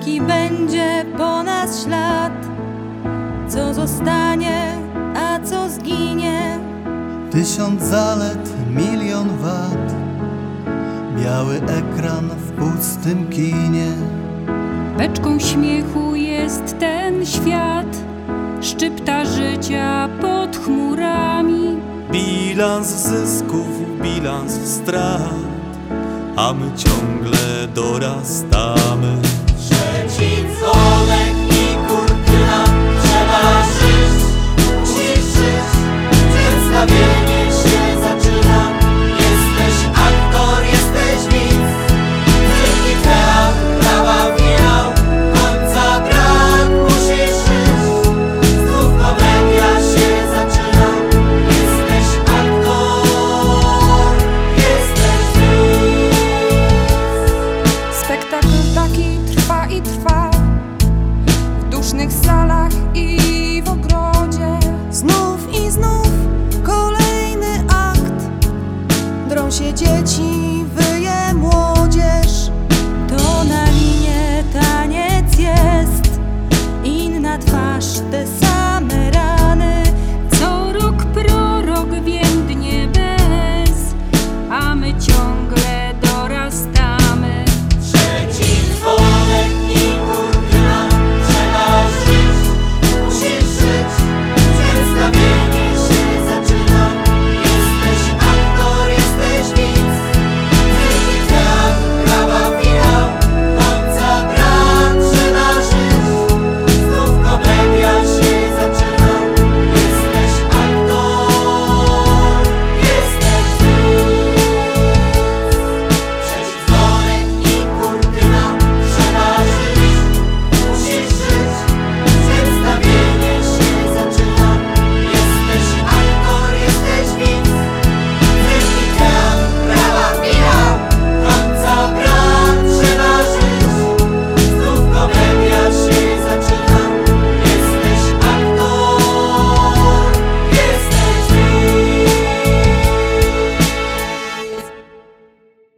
jaki będzie po nas ślad, co zostanie, a co zginie. 1000 zalet, 1 000 000 wad, biały ekran w pustym kinie. Beczką śmiechu jest ten świat, szczypta życia pod chmurami. Bilans zysków, bilans strat, a my ciągle dorastamy. Trzeci dzwonek i kurtyna, trzeba żyć, musisz żyć. Przedstawienie się zaczyna, jesteś aktor, jesteś widz. Wielki teatr, prawa finał, końca brak, musisz żyć. Znów komedia się zaczyna, jesteś aktor, jesteś widz. Spektakl taki trwa i trwa, w dusznych salach i w ogrodzie. Znów i znów kolejny akt, drą się dzieci